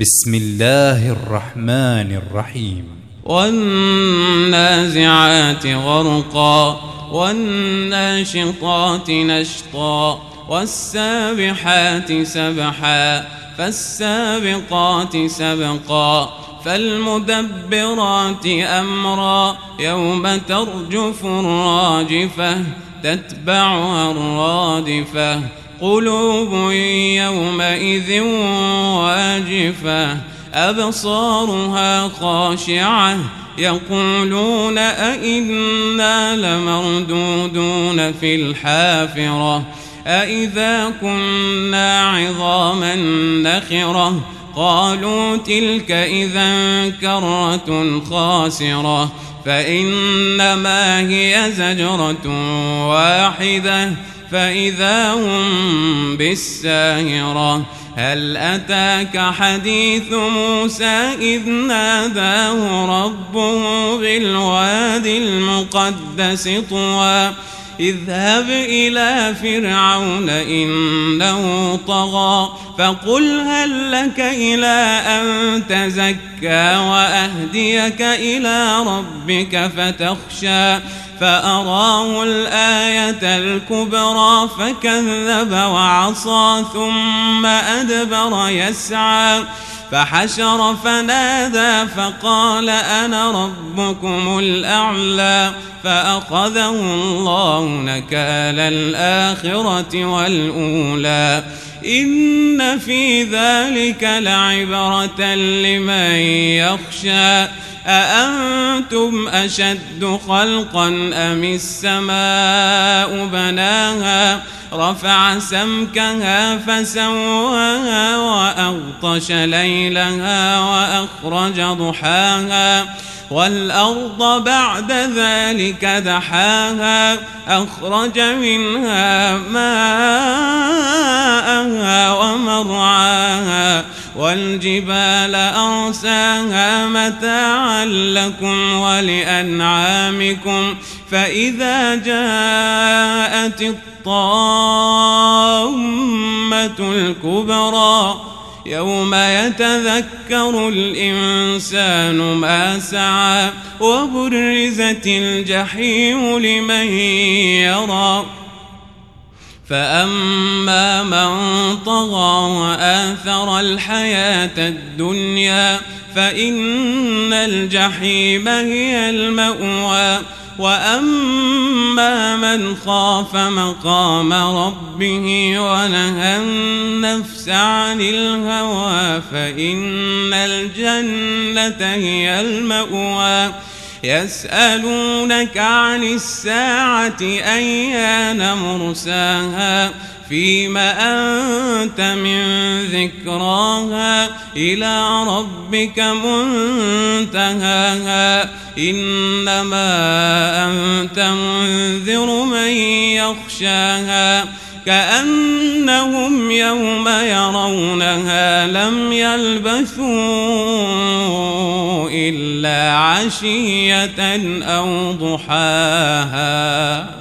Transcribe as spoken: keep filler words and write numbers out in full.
بسم الله الرحمن الرحيم. والنازعات غرقا والناشطات نشطا والسابحات سبحا فالسابقات سبقا فالمدبرات أمرا يوم ترجف الراجفة تتبعها الرادفة قلوب يومئذ واجفة أبصارها خاشعة يقولون أئنا لمردودون في الحافرة أئذا كنا عظاما نخرة قالوا تلك إذا كرة خاسرة فإنما هي زجرة واحدة فإذا هم بالساهرة هل أتاك حديث موسى إذ ناداه ربه بالواد المقدس طوى اذهب إلى فرعون إنه طغى فقل هل لك إلى أن تزكى وأهديك إلى ربك فتخشى فأراه الآية الكبرى فكذب وعصى ثم أدبر يسعى فحشر فنادى فقال أنا ربكم الأعلى فأخذه الله نكال الآخرة والأولى إن في ذلك لعبرة لمن يخشى أأنتم أشد خلقا أم السماء بناها رفع سمكها فسواها وأغطش ليلها وأخرج ضحاها والأرض بعد ذلك دحاها أخرج منها ماءها ومرعاها والجبال أرساها متاعا لكم ولأنعامكم فإذا جاءت الطامة الكبرى يوم يتذكر الإنسان ما سعى وبرزت الجحيم لمن يرى فأما من طغى وآثر الحياة الدنيا فإن الجحيم هي المأوى وأما من خاف مقام ربه ونهى النفس عن الهوى فإن الجنة هي المأوى يسألونك عن الساعة أيان مرساها فيم أنت من ذكراها إلى ربك منتهاها إنما أنت منذر من يخشاها كأنهم يوم يرونها لم يلبثوا إلا عشية أو ضحاها.